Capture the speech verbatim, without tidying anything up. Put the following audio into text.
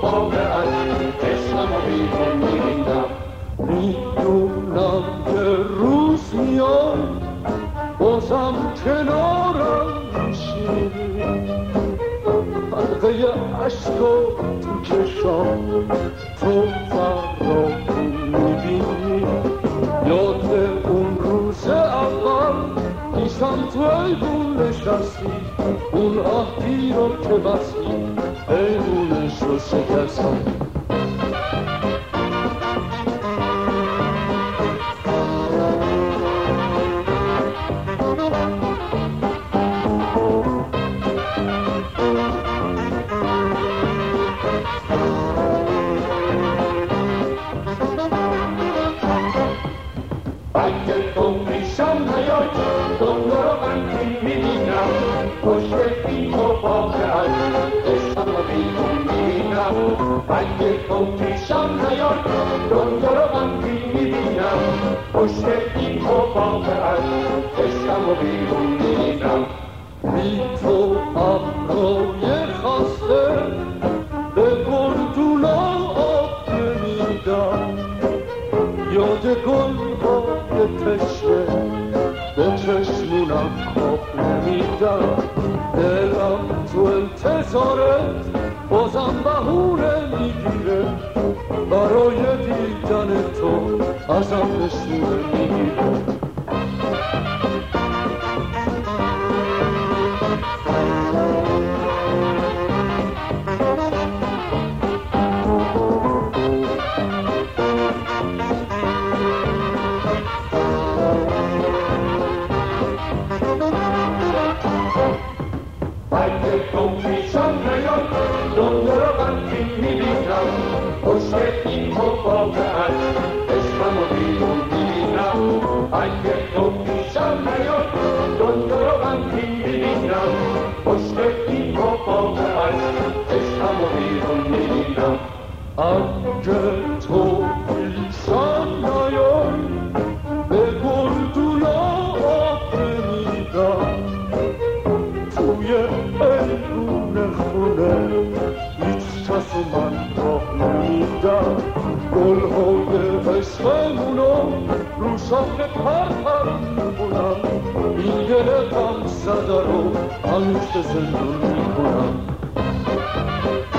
باغ از عشقم و بیرون می‌ریندم. میدونم که روز میاد بازم کنارم میشینی، حلقه عشق و تو چشام تو فرامون میبینی. یاد اون روز اول دیشم تو ایوون نشستی، اون عهدی رو که بستی ایوونش رو شکستم. اگه تو میشم نیای دنیا رو من میبینم، پشت این تو باقی از عشقم رو بیرون میبینم. اگه تو میشم نیای دنیا رو من میبینم، پشت این تو باقی از عشقم رو بیرون میبینم. بی تو ابرای خسته به گردونا آب نمیدم، یاد گل های تشنه به چشمونم خواب نمیدم. دلم تو انتظارت بازم بهونه میگیره، برای دیدن تو ازم نشونه میگیره. اگه تو میشم نیاد دنیا رو من میبینم، پشت این تو باغ از عشقم رو بیرون میبینم. اگه تو میشم نیاد دنیا رو من میبینم، پشت این تو باغ از عشقم رو بیرون میبینم. اگه تو میشم نیاد به گردونا آب نمیدم، توی ایوون خونه هیچ کس من راه نمیدم. گلهای عشقمونو رو شاخه پر پر میکنم، این دل غم زده رو همیشه زندون میکنم.